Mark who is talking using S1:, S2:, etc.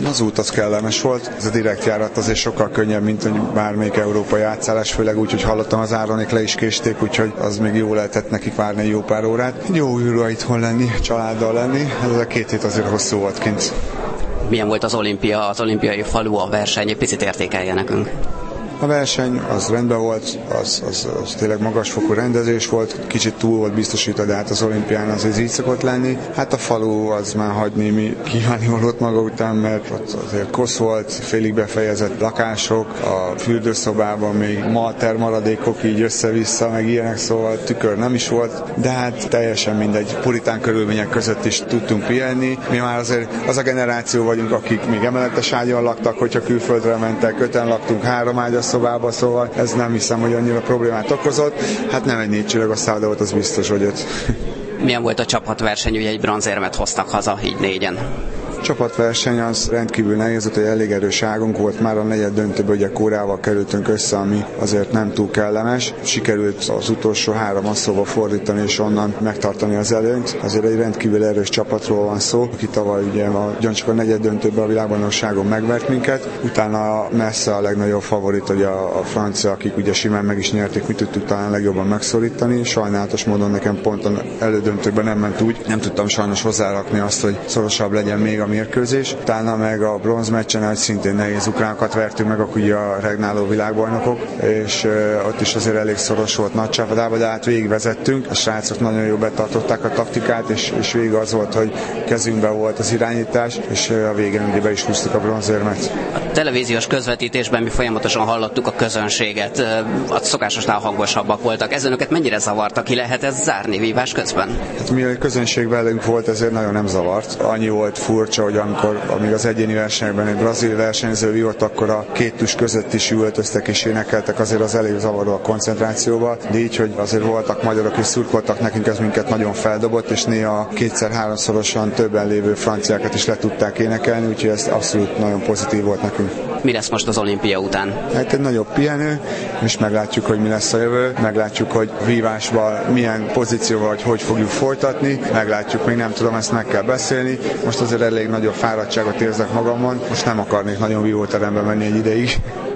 S1: Az út az kellemes volt, ez a direkt járat azért sokkal könnyebb, mint hogy bármelyik európai átszállás, főleg úgy, hogy hallottam az Áronék le is késték, úgyhogy az még jó lehetett nekik várni egy jó pár órát. Jó űrra itthon lenni, családdal lenni, ez a 2 hét azért hosszú volt kint.
S2: Milyen volt az olimpia, az olimpiai falu, a verseny? Picit értékelje nekünk.
S1: A verseny az rendben volt, az tényleg magasfokú rendezés volt, kicsit túl volt biztosítva, de hát az olimpián az így szokott lenni. Hát a falu az már hagy némi kívánnivalót maga után, mert ott azért kosz volt, félig befejezett lakások, a fürdőszobában még malter maradékok így össze-vissza, meg ilyenek, szóval tükör nem is volt, de hát teljesen mindegy, puritán körülmények között is tudtunk pihenni. Mi már azért az a generáció vagyunk, akik még emeletes ágyon laktak, hogyha külföldre mentek, 5-en laktunk 3 ágyas szobába, szóval ez nem hiszem, hogy annyira problémát okozott. Hát nem egy 4 csillagos szálloda volt, az biztos, hogy 5.
S2: Milyen volt a csapatverseny, ugye egy bronzérmet hoztak haza, így 4-en?
S1: Csapatverseny az rendkívül nehéz, hogy elég erős águnk volt, már a negyed döntőben ugye Kórával kerültünk össze, ami azért nem túl kellemes. Sikerült az utolsó 3 asszóba fordítani és onnan megtartani az előnyt. Azért egy rendkívül erős csapatról van szó, aki tavaly ugye ugyancsak a negyed döntőben a világbajnokságon megvert minket. Utána messze a legnagyobb favorit, ugye a francia, akik ugye simán meg is nyerték, mi tudtuk talán legjobban megszorítani. Sajnálatos módon nekem pont az elődöntőkben nem ment úgy. Nem tudtam sajnos hozzárakni azt, hogy szorosabb legyen még a mérkőzés. Utána meg a bronzmeccsen, hogy szintén nehéz ukránokat vertünk meg, akkor ugye a regnáló világbajnokok, és ott is azért elég szoros volt nagy csapatában, de hát végigvezettünk. A srácok nagyon jól betartották a taktikát, és végig az volt, hogy kezünkben volt az irányítás, és a végén ugye be is húztuk a bronzérmet.
S2: A televíziós közvetítésben mi folyamatosan hallottuk a közönséget, a szokásosnál hangosabbak voltak. Ez önöket mennyire zavarta, ki lehet ez zárni vívás közben?
S1: Hát mi a közönség velünk volt, ezért nagyon nem zavart. Annyi volt furcsa, hogy amíg az egyéni versenyekben egy brazil versenyző vívott, akkor a 2 tus között is üvöltöztek és énekeltek, azért az elég zavaró a koncentrációba, de így, hogy azért voltak magyarok és szurkoltak nekünk, ez minket nagyon feldobott, és néha 2-3-szorosan többen lévő franciákat is le tudták énekelni, úgyhogy ez abszolút nagyon pozitív volt nekünk.
S2: Mi lesz most az olimpia után?
S1: Hát egy nagyobb pihenő, és meglátjuk, hogy mi lesz a jövő, meglátjuk, hogy vívásban milyen pozícióval, hogy fogjuk folytatni, meglátjuk, még nem tudom, ezt meg kell beszélni. Most azért elég nagyobb fáradtságot érzek magamon, most nem akarnék nagyon vívóterembe menni egy ideig.